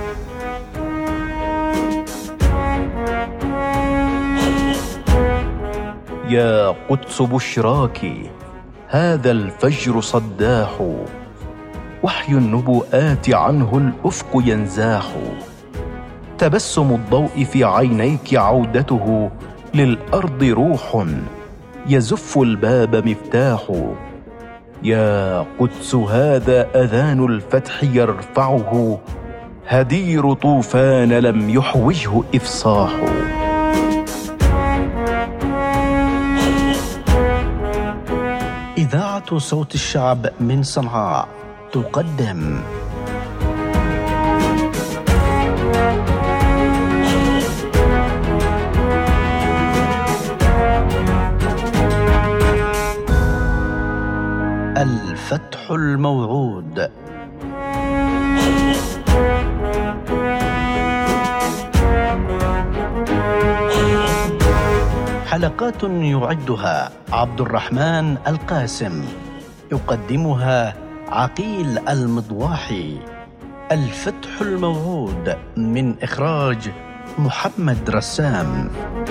يا قدس بشراك، هذا الفجر صداح، وحي النبوءات عنه الأفق ينزاح. تبسم الضوء في عينيك عودته، للأرض روح يزف الباب مفتاح. يا قدس هذا أذان الفتح يرفعه، هدير طوفان لم يحوجه إفصاح. إذاعة صوت الشعب من صنعاء تقدم الفتح الموعود. حلقات يعدها عبد الرحمن القاسم، يقدمها عقيل المضواحي. الفتح الموعود من إخراج محمد رسام.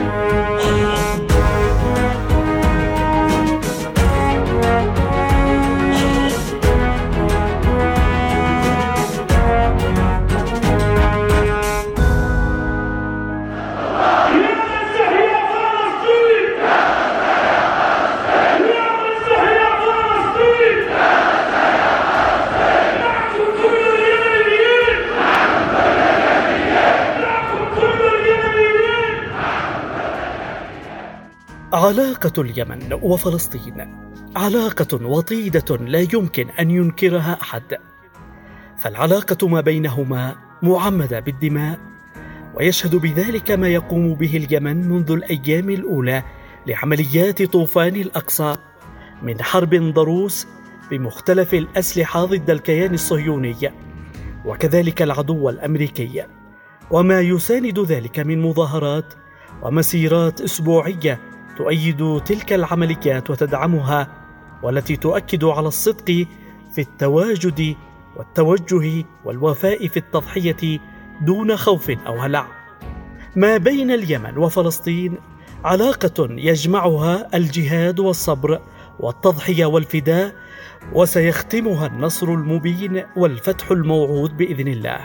علاقة اليمن وفلسطين علاقة وطيدة لا يمكن أن ينكرها أحد، فالعلاقة ما بينهما معمدة بالدماء، ويشهد بذلك ما يقوم به اليمن منذ الأيام الأولى لعمليات طوفان الأقصى من حرب ضروس بمختلف الأسلحة ضد الكيان الصهيوني وكذلك العدو الأمريكي، وما يساند ذلك من مظاهرات ومسيرات أسبوعية تؤيد تلك العمليات وتدعمها، والتي تؤكد على الصدق في التواجد والتوجه والوفاء في التضحية دون خوف أو هلع. ما بين اليمن وفلسطين علاقة يجمعها الجهاد والصبر والتضحية والفداء، وسيختمها النصر المبين والفتح الموعود بإذن الله.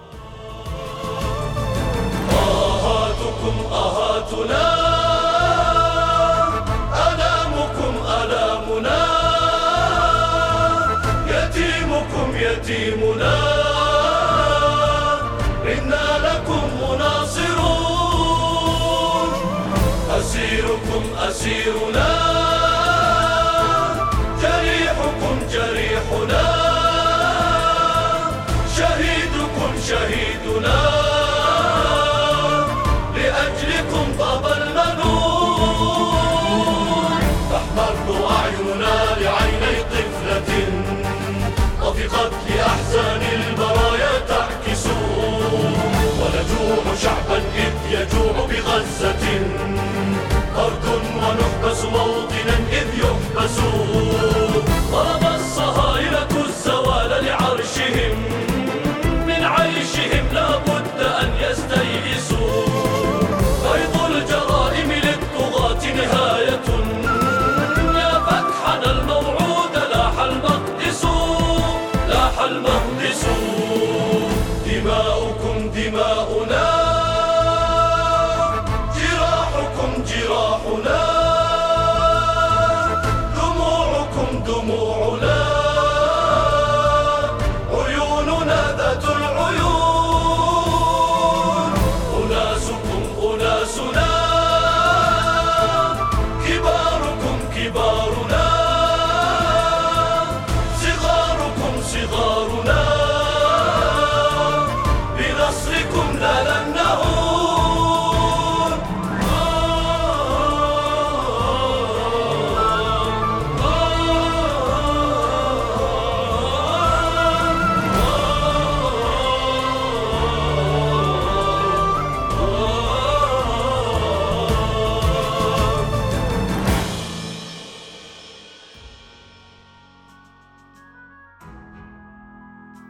آهاتكم آهاتنا، يتيمنا، إنا لكم مناصرون. أسيركم أسيرنا، جريحكم جريحنا، شهيدكم شهيدنا، لأجلكم طاب المنون. تحمر أعيننا لعيني طفلة، وفي قتل أحزان البرايا تعكس، ونجوع شعبا إذ يجوع بغزة، أرض ونحبس موطنا إذ يحبس. طلب الصهاينة الزوال لعرشهم، من عيشهم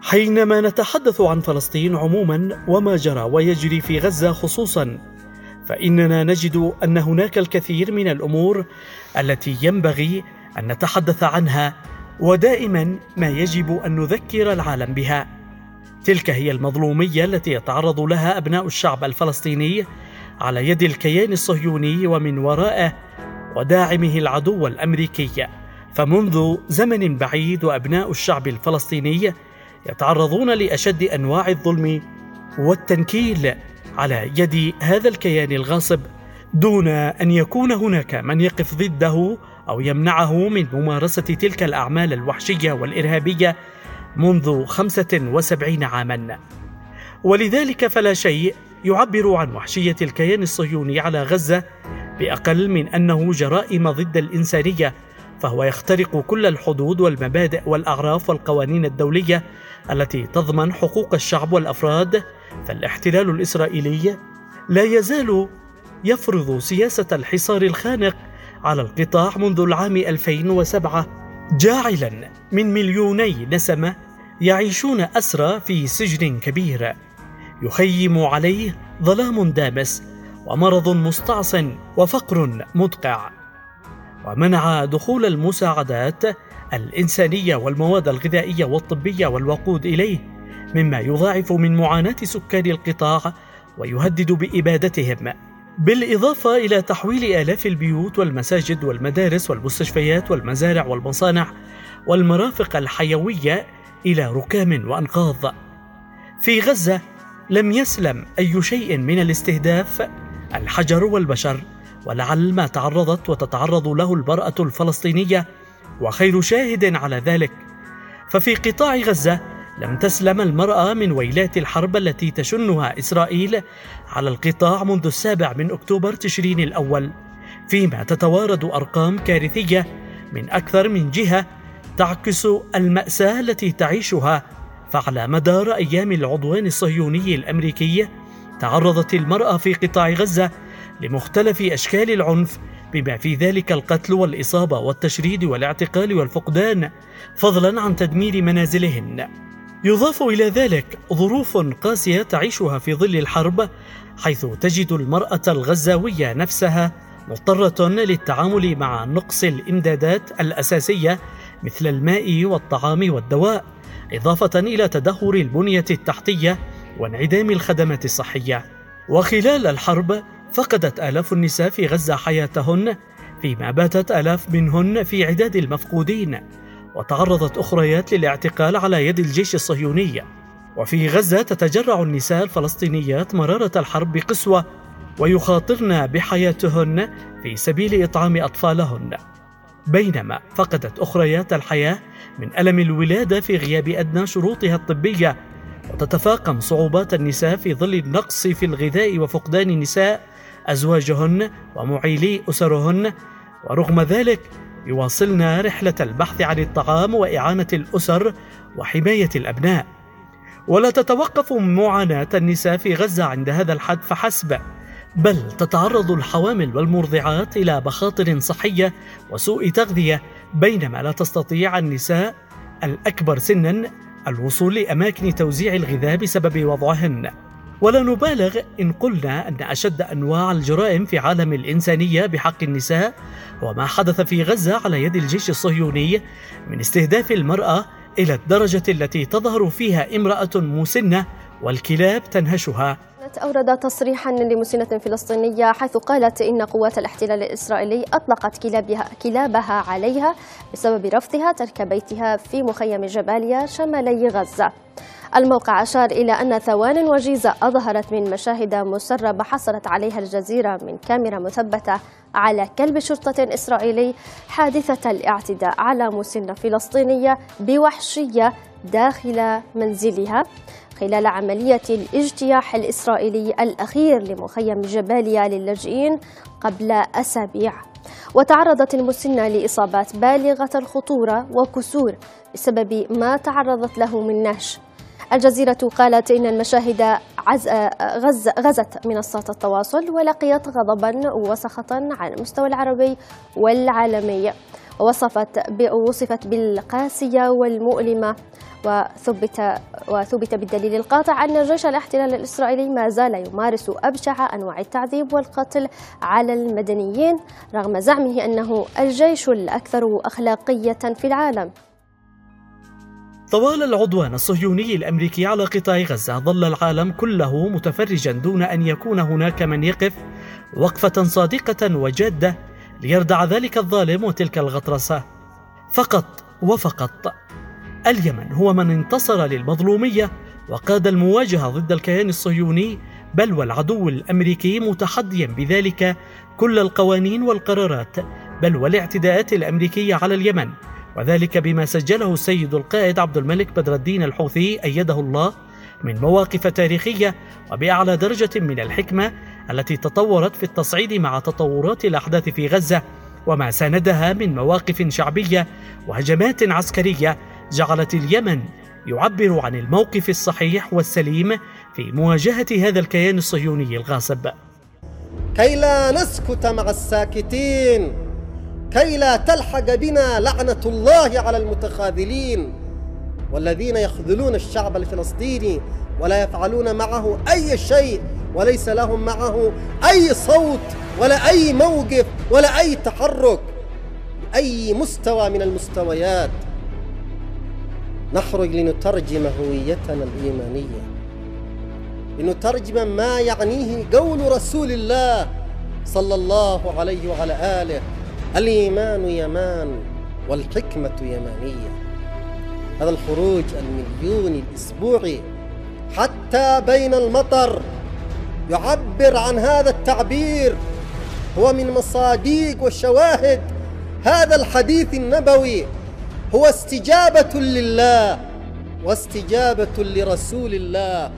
حينما نتحدث عن فلسطين عموما وما جرى ويجري في غزة خصوصا، فإننا نجد أن هناك الكثير من الأمور التي ينبغي أن نتحدث عنها، ودائما ما يجب أن نذكر العالم بها. تلك هي المظلومية التي يتعرض لها أبناء الشعب الفلسطيني على يد الكيان الصهيوني ومن وراءه وداعمه العدو الأمريكي. فمنذ زمن بعيد وأبناء الشعب الفلسطيني يتعرضون لأشد أنواع الظلم والتنكيل على يد هذا الكيان الغاصب، دون أن يكون هناك من يقف ضده أو يمنعه من ممارسة تلك الأعمال الوحشية والإرهابية منذ 75 عاما. ولذلك فلا شيء يعبر عن وحشية الكيان الصهيوني على غزة بأقل من أنه جرائم ضد الإنسانية، فهو يخترق كل الحدود والمبادئ والأعراف والقوانين الدولية التي تضمن حقوق الشعب والأفراد. فالاحتلال الإسرائيلي لا يزال يفرض سياسة الحصار الخانق على القطاع منذ العام 2007، جاعلا من مليوني نسمة يعيشون أسرى في سجن كبير يخيم عليه ظلام دامس ومرض مستعصٍ وفقر مدقع، ومنع دخول المساعدات الإنسانية والمواد الغذائية والطبية والوقود إليه، مما يضاعف من معاناة سكان القطاع ويهدد بإبادتهم، بالإضافة إلى تحويل آلاف البيوت والمساجد والمدارس والمستشفيات والمزارع والمصانع والمرافق الحيوية إلى ركام وأنقاض. في غزة لم يسلم أي شيء من الاستهداف الحجر والبشر، ولعل ما تعرضت وتتعرض له المرأة الفلسطينية وخير شاهد على ذلك. ففي قطاع غزة لم تسلم المرأة من ويلات الحرب التي تشنها إسرائيل على القطاع منذ 7 أكتوبر تشرين الأول، فيما تتوارد أرقام كارثية من أكثر من جهة تعكس المأساة التي تعيشها. فعلى مدار أيام العدوان الصهيوني الأمريكي تعرضت المرأة في قطاع غزة لمختلف أشكال العنف، بما في ذلك القتل والإصابة والتشريد والاعتقال والفقدان، فضلا عن تدمير منازلهن. يضاف إلى ذلك ظروف قاسية تعيشها في ظل الحرب، حيث تجد المرأة الغزاوية نفسها مضطرة للتعامل مع نقص الإمدادات الأساسية مثل الماء والطعام والدواء، إضافة إلى تدهور البنية التحتية وانعدام الخدمات الصحية. وخلال الحرب فقدت آلاف النساء في غزة حياتهن، فيما باتت آلاف منهن في عداد المفقودين، وتعرضت أخريات للاعتقال على يد الجيش الصهيوني. وفي غزة تتجرع النساء الفلسطينيات مرارة الحرب بقسوة، ويخاطرن بحياتهن في سبيل إطعام أطفالهن، بينما فقدت أخريات الحياة من ألم الولادة في غياب أدنى شروطها الطبية. وتتفاقم صعوبات النساء في ظل النقص في الغذاء وفقدان النساء أزواجهن ومعيلي أسرهن، ورغم ذلك يواصلن رحلة البحث عن الطعام وإعانة الأسر وحماية الأبناء. ولا تتوقف معاناة النساء في غزة عند هذا الحد فحسب، بل تتعرض الحوامل والمرضعات إلى مخاطر صحية وسوء تغذية، بينما لا تستطيع النساء الأكبر سنا الوصول لأماكن توزيع الغذاء بسبب وضعهن. ولا نبالغ إن قلنا أن أشد أنواع الجرائم في عالم الإنسانية بحق النساء هو ما حدث في غزة على يد الجيش الصهيوني من استهداف المرأة إلى الدرجة التي تظهر فيها امرأة مسنة والكلاب تنهشها. أورد تصريحا لمسنة فلسطينية حيث قالت إن قوات الاحتلال الإسرائيلي أطلقت كلابها عليها بسبب رفضها ترك بيتها في مخيم جباليا شمالي غزة. الموقع أشار إلى أن ثوان وجيزة أظهرت من مشاهد مسربة حصلت عليها الجزيرة من كاميرا مثبتة على كلب شرطة إسرائيلي حادثة الاعتداء على مسنة فلسطينية بوحشية داخل منزلها خلال عملية الاجتياح الإسرائيلي الأخير لمخيم جباليا للاجئين قبل أسابيع. وتعرضت المسنة لإصابات بالغة الخطورة وكسور بسبب ما تعرضت له من نهش. الجزيرة قالت إن المشاهد غزت منصات التواصل ولقيت غضبا وسخطا على المستوى العربي والعالمي. ووصفت بالقاسية والمؤلمة. وثبت بالدليل القاطع أن جيش الاحتلال الإسرائيلي ما زال يمارس أبشع أنواع التعذيب والقتل على المدنيين رغم زعمه أنه الجيش الأكثر أخلاقية في العالم. طوال العدوان الصهيوني الأمريكي على قطاع غزة ظل العالم كله متفرجا دون أن يكون هناك من يقف وقفة صادقة وجادة ليردع ذلك الظالم وتلك الغطرسة. فقط وفقط اليمن هو من انتصر للمظلومية وقاد المواجهة ضد الكيان الصهيوني، بل والعدو الأمريكي متحديا بذلك كل القوانين والقرارات بل والاعتداءات الأمريكية على اليمن، وذلك بما سجله السيد القائد عبد الملك بدر الدين الحوثي أيده الله من مواقف تاريخية وبأعلى درجة من الحكمة التي تطورت في التصعيد مع تطورات الأحداث في غزة، وما ساندها من مواقف شعبية وهجمات عسكرية جعلت اليمن يعبر عن الموقف الصحيح والسليم في مواجهة هذا الكيان الصهيوني الغاصب. كي لا نسكت مع الساكتين، كي لا تلحق بنا لعنة الله على المتخاذلين والذين يخذلون الشعب الفلسطيني ولا يفعلون معه أي شيء وليس لهم معه أي صوت ولا أي موقف ولا أي تحرك بأي مستوى من المستويات. نخرج لنترجم هويتنا الإيمانية، لنترجم ما يعنيه قول رسول الله صلى الله عليه وعلى آله: الإيمان يمان والحكمة يمانية. هذا الخروج المليوني الأسبوعي حتى بين المطر يعبر عن هذا التعبير، هو من مصادق والشواهد هذا الحديث النبوي، هو استجابة لله واستجابة لرسول الله.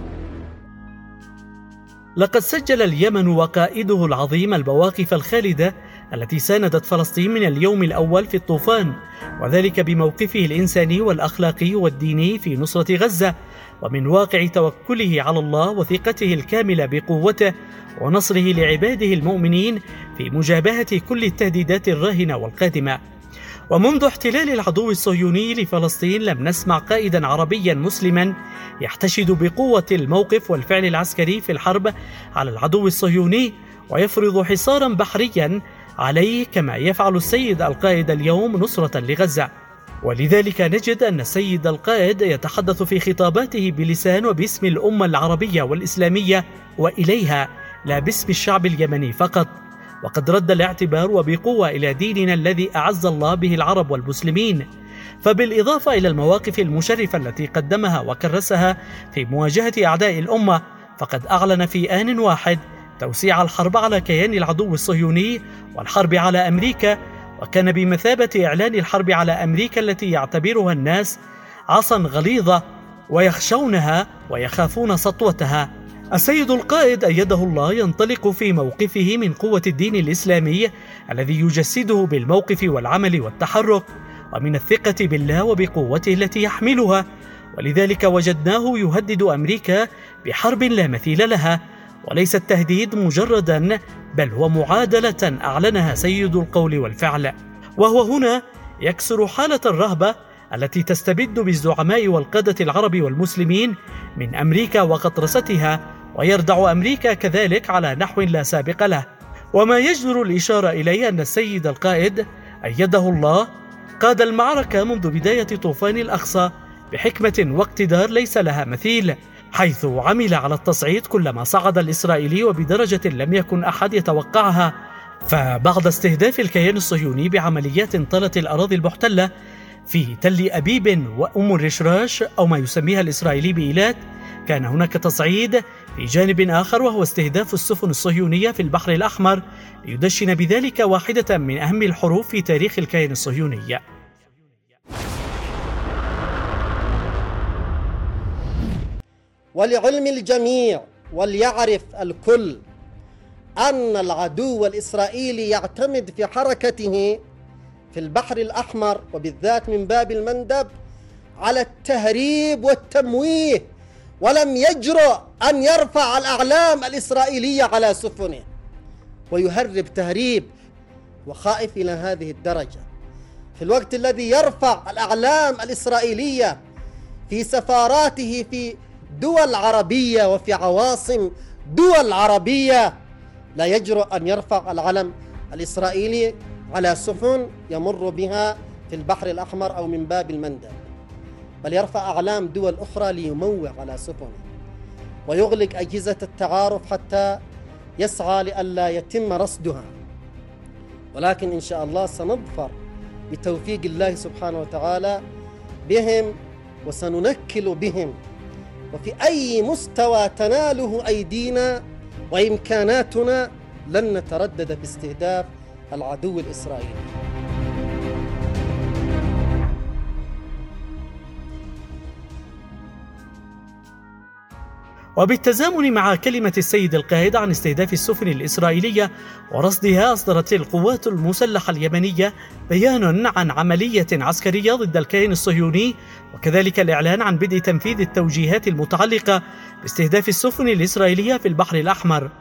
لقد سجل اليمن وقائده العظيم المواقف الخالدة التي ساندت فلسطين من اليوم الأول في الطوفان، وذلك بموقفه الإنساني والأخلاقي والديني في نصرة غزة، ومن واقع توكله على الله وثقته الكاملة بقوته ونصره لعباده المؤمنين في مجابهة كل التهديدات الراهنة والقادمة. ومنذ احتلال العدو الصهيوني لفلسطين لم نسمع قائدا عربيا مسلما يحتشد بقوة الموقف والفعل العسكري في الحرب على العدو الصهيوني ويفرض حصارا بحريا عليه كما يفعل السيد القائد اليوم نصرة لغزة. ولذلك نجد أن السيد القائد يتحدث في خطاباته بلسان وباسم الأمة العربية والإسلامية وإليها، لا باسم الشعب اليمني فقط، وقد رد الاعتبار وبقوة إلى ديننا الذي أعز الله به العرب والمسلمين. فبالإضافة إلى المواقف المشرفة التي قدمها وكرسها في مواجهة أعداء الأمة، فقد أعلن في آن واحد توسيع الحرب على كيان العدو الصهيوني والحرب على أمريكا، وكان بمثابة إعلان الحرب على أمريكا التي يعتبرها الناس عصا غليظة ويخشونها ويخافون سطوتها. السيد القائد أيده الله ينطلق في موقفه من قوة الدين الإسلامي الذي يجسده بالموقف والعمل والتحرك، ومن الثقة بالله وبقوته التي يحملها، ولذلك وجدناه يهدد أمريكا بحرب لا مثيل لها، وليس التهديد مجردا بل هو معادلة أعلنها سيد القول والفعل. وهو هنا يكسر حالة الرهبة التي تستبد بالزعماء والقادة العرب والمسلمين من أمريكا وغطرستها، ويردع أمريكا كذلك على نحو لا سابق له. وما يجدر الإشارة إليه أن السيد القائد أيده الله قاد المعركة منذ بداية طوفان الأقصى بحكمة واقتدار ليس لها مثيل، حيث عمل على التصعيد كلما صعد الإسرائيلي وبدرجة لم يكن أحد يتوقعها. فبعد استهداف الكيان الصهيوني بعمليات طالت الأراضي المحتلة في تل أبيب وأم الرشراش أو ما يسميها الإسرائيلي بإيلات، كان هناك تصعيد في جانب آخر وهو استهداف السفن الصهيونية في البحر الأحمر ليدشن بذلك واحدة من أهم الحروب في تاريخ الكيان الصهيوني. ولعلم الجميع وليعرف الكل أن العدو الإسرائيلي يعتمد في حركته في البحر الأحمر وبالذات من باب المندب على التهريب والتمويه، ولم يجرؤ أن يرفع الأعلام الإسرائيلية على سفنه ويهرب تهريب، وخائف إلى هذه الدرجة. في الوقت الذي يرفع الأعلام الإسرائيلية في سفاراته في دول عربية وفي عواصم دول عربية، لا يجرؤ أن يرفع العلم الإسرائيلي على سفن يمر بها في البحر الأحمر أو من باب المندب، بل يرفع أعلام دول أخرى ليموع على سفنه ويغلق أجهزة التعارف حتى يسعى لئلا يتم رصدها. ولكن إن شاء الله سنظفر بتوفيق الله سبحانه وتعالى بهم، وسننكل بهم، وفي أي مستوى تناله أيدينا وإمكاناتنا لن نتردد في استهداف العدو الإسرائيلي. وبالتزامن مع كلمة السيد القائد عن استهداف السفن الإسرائيلية ورصدها، أصدرت القوات المسلحة اليمنية بيان عن عملية عسكرية ضد الكيان الصهيوني، وكذلك الإعلان عن بدء تنفيذ التوجيهات المتعلقة باستهداف السفن الإسرائيلية في البحر الأحمر.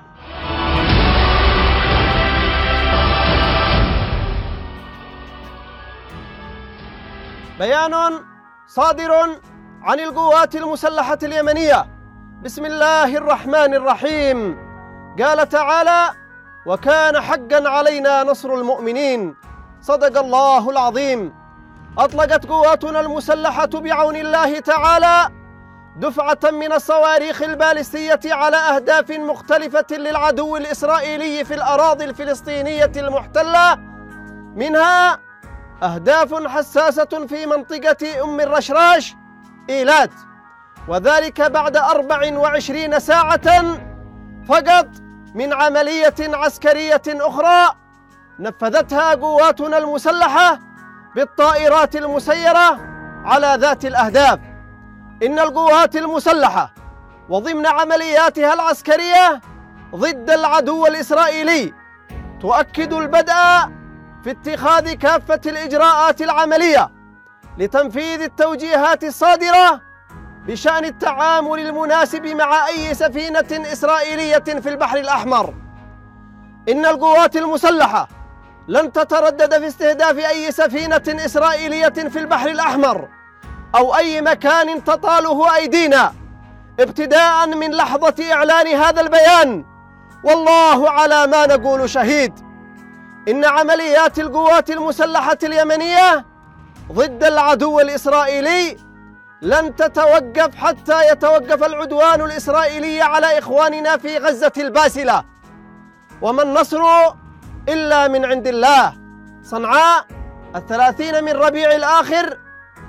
بيان صادر عن القوات المسلحة اليمنية بسم الله الرحمن الرحيم. قال تعالى: وكان حقا علينا نصر المؤمنين. صدق الله العظيم. أطلقت قواتنا المسلحة بعون الله تعالى دفعة من الصواريخ البالستية على أهداف مختلفة للعدو الإسرائيلي في الأراضي الفلسطينية المحتلة، منها أهداف حساسة في منطقة أم الرشراش إيلات، وذلك بعد 24 ساعة فقط من عملية عسكرية أخرى نفذتها قواتنا المسلحة بالطائرات المسيرة على ذات الأهداف. إن القوات المسلحة وضمن عملياتها العسكرية ضد العدو الإسرائيلي تؤكد البدء في اتخاذ كافة الإجراءات العملية لتنفيذ التوجيهات الصادرة بشأن التعامل المناسب مع أي سفينة إسرائيلية في البحر الأحمر. إن القوات المسلحة لن تتردد في استهداف أي سفينة إسرائيلية في البحر الأحمر أو أي مكان تطاله أيدينا ابتداء من لحظة إعلان هذا البيان، والله على ما نقول شهيد. إن عمليات القوات المسلحة اليمنية ضد العدو الإسرائيلي لن تتوقف حتى يتوقف العدوان الإسرائيلي على إخواننا في غزة الباسلة، وما النصر إلا من عند الله. صنعاء 30 من ربيع الآخر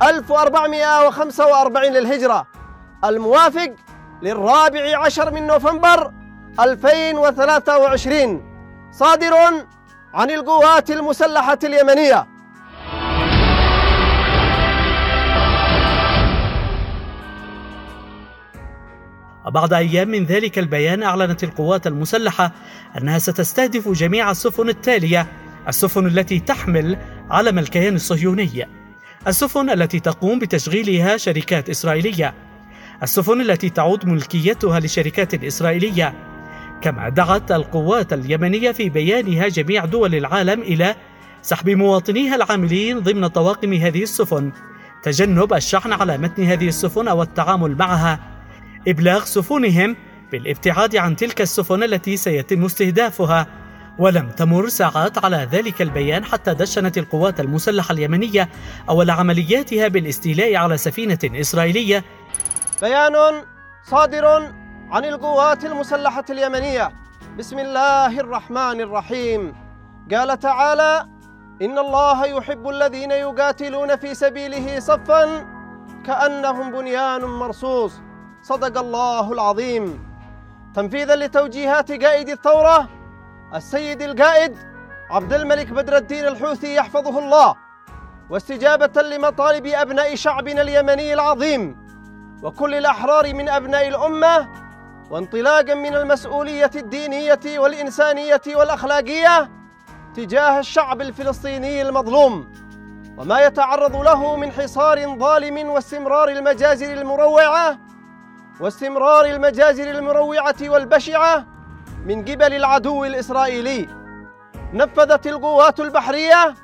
1445 للهجرة، الموافق 14 من نوفمبر 2023، صادر عن القوات المسلحة اليمنية. وبعد أيام من ذلك البيان، أعلنت القوات المسلحة أنها ستستهدف جميع السفن التالية: السفن التي تحمل علم الكيان الصهيوني، السفن التي تقوم بتشغيلها شركات إسرائيلية، السفن التي تعود ملكيتها لشركات إسرائيلية. كما دعت القوات اليمنية في بيانها جميع دول العالم إلى سحب مواطنيها العاملين ضمن طواقم هذه السفن، تجنب الشحن على متن هذه السفن أو التعامل معها، إبلاغ سفنهم بالابتعاد عن تلك السفن التي سيتم استهدافها. ولم تمر ساعات على ذلك البيان حتى دشنت القوات المسلحة اليمنية أول عملياتها بالاستيلاء على سفينة إسرائيلية. بيان صادر عن القوات المسلحة اليمنية بسم الله الرحمن الرحيم. قال تعالى: إن الله يحب الذين يقاتلون في سبيله صفا كأنهم بنيان مرصوص. صدق الله العظيم. تنفيذا لتوجيهات قائد الثورة السيد القائد عبد الملك بدر الدين الحوثي يحفظه الله، واستجابة لمطالب أبناء شعبنا اليمني العظيم وكل الأحرار من أبناء الأمة، وانطلاقا من المسؤولية الدينية والإنسانية والأخلاقية تجاه الشعب الفلسطيني المظلوم وما يتعرض له من حصار ظالم واستمرار المجازر المروعة والبشعة من قبل العدو الإسرائيلي، نفذت القوات البحرية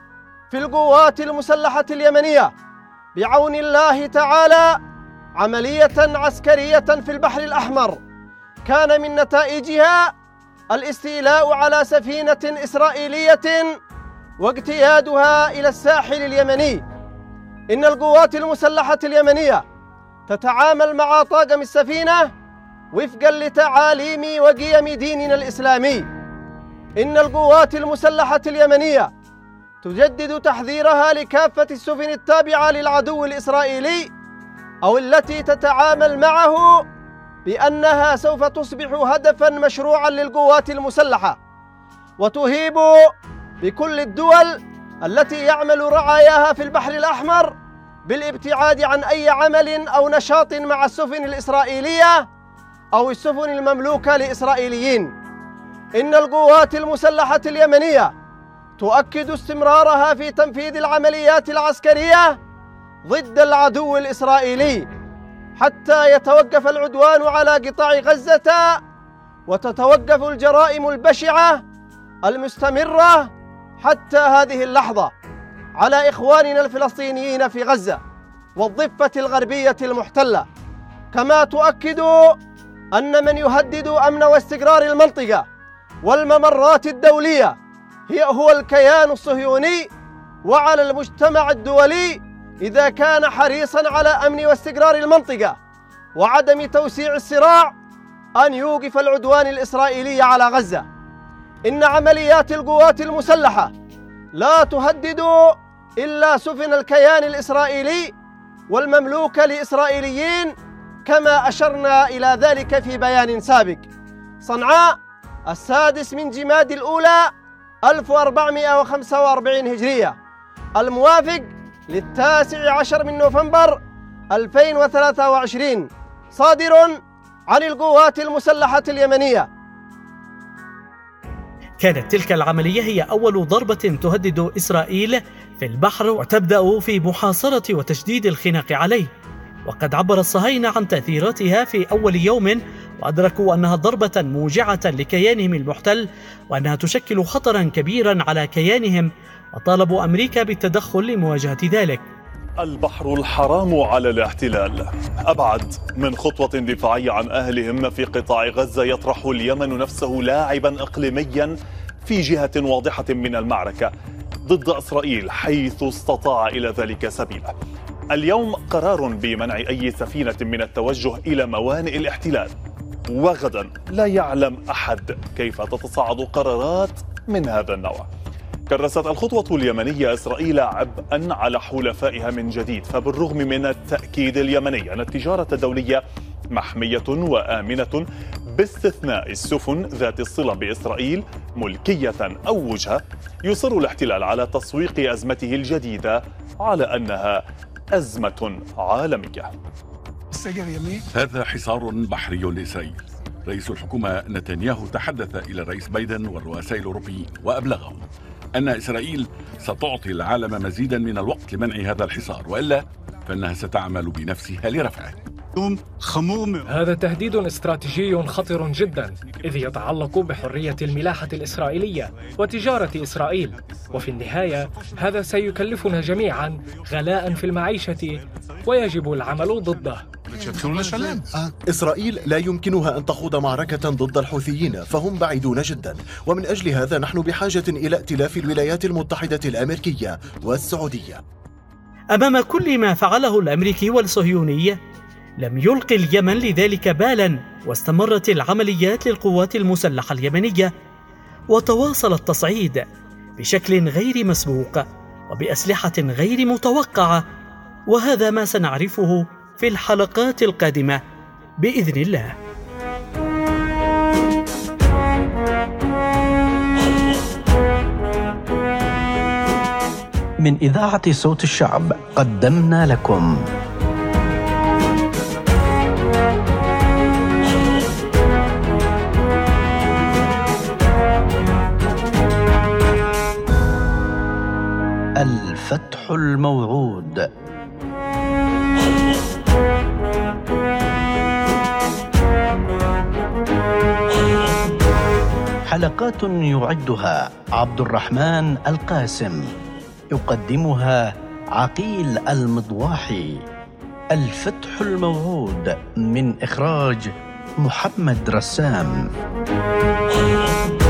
في القوات المسلحة اليمنية بعون الله تعالى عملية عسكرية في البحر الأحمر كان من نتائجها الاستيلاء على سفينة إسرائيلية واجتيادها إلى الساحل اليمني. إن القوات المسلحة اليمنية تتعامل مع طاقم السفينة وفقاً لتعاليم وقيم ديننا الإسلامي. إن القوات المسلحة اليمنية تجدد تحذيرها لكافة السفن التابعة للعدو الإسرائيلي أو التي تتعامل معه بأنها سوف تصبح هدفاً مشروعاً للقوات المسلحة، وتهيب بكل الدول التي يعمل رعاياها في البحر الأحمر بالابتعاد عن أي عمل أو نشاط مع السفن الإسرائيلية أو السفن المملوكة لإسرائيليين. إن القوات المسلحة اليمنية تؤكد استمرارها في تنفيذ العمليات العسكرية ضد العدو الإسرائيلي حتى يتوقف العدوان على قطاع غزة وتتوقف الجرائم البشعة المستمرة حتى هذه اللحظة على إخواننا الفلسطينيين في غزة والضفة الغربية المحتلة. كما تؤكد أن من يهدد أمن واستقرار المنطقة والممرات الدولية هو الكيان الصهيوني، وعلى المجتمع الدولي إذا كان حريصاً على أمن واستقرار المنطقة وعدم توسيع الصراع أن يوقف العدوان الإسرائيلي على غزة. إن عمليات القوات المسلحة لا تهدد إلا سفن الكيان الإسرائيلي والمملوكة لإسرائيليين كما أشرنا إلى ذلك في بيان سابق. صنعاء 6 من جماد الأولى 1445 هجرية الموافق 18 من نوفمبر 2023 صادر عن القوات المسلحة اليمنية. كانت تلك العملية هي أول ضربة تهدد إسرائيل في البحر وتبدأ في محاصرة وتشديد الخناق عليه، وقد عبر الصهاينة عن تأثيراتها في أول يوم وأدركوا أنها ضربة موجعة لكيانهم المحتل وأنها تشكل خطرا كبيرا على كيانهم، وطالبوا أمريكا بالتدخل لمواجهة ذلك. البحر الحرام على الاحتلال أبعد من خطوة دفاعية عن أهلهم في قطاع غزة يطرح اليمن نفسه لاعبا إقليميا في جهة واضحة من المعركة ضد إسرائيل حيث استطاع إلى ذلك سبيله. اليوم قرار بمنع أي سفينة من التوجه إلى موانئ الاحتلال، وغدا لا يعلم أحد كيف تتصاعد قرارات من هذا النوع. كرست الخطوة اليمنية إسرائيل عبئا على حلفائها من جديد، فبالرغم من التأكيد اليمني أن التجارة الدولية محمية وآمنة باستثناء السفن ذات الصلة بإسرائيل ملكية أو وجهة، يصر الاحتلال على تسويق أزمته الجديدة على أنها أزمة عالمية. هذا حصار بحري لإسرائيل. رئيس الحكومة نتنياهو تحدث إلى الرئيس بايدن والرؤساء الأوروبيين وأبلغهم أن إسرائيل ستعطي العالم مزيدا من الوقت لمنع هذا الحصار، وإلا فإنها ستعمل بنفسها لرفعه. هذا تهديد استراتيجي خطر جدا، إذ يتعلق بحرية الملاحة الإسرائيلية وتجارة إسرائيل، وفي النهاية هذا سيكلفنا جميعا غلاء في المعيشة ويجب العمل ضده. إسرائيل لا يمكنها أن تخوض معركة ضد الحوثيين، فهم بعيدون جدا، ومن أجل هذا نحن بحاجة إلى ائتلاف الولايات المتحدة الأمريكية والسعودية. أمام كل ما فعله الأمريكي والصهيوني لم يلقي اليمن لذلك بالا، واستمرت العمليات للقوات المسلحة اليمنية وتواصل التصعيد بشكل غير مسبوق وبأسلحة غير متوقعة، وهذا ما سنعرفه في الحلقات القادمة بإذن الله. من إذاعة صوت الشعب قدمنا لكم الفتح الموعود. حلقات يعدها عبد الرحمن القاسم، يقدمها عقيل المضواحي. الفتح الموعود من إخراج محمد رسام.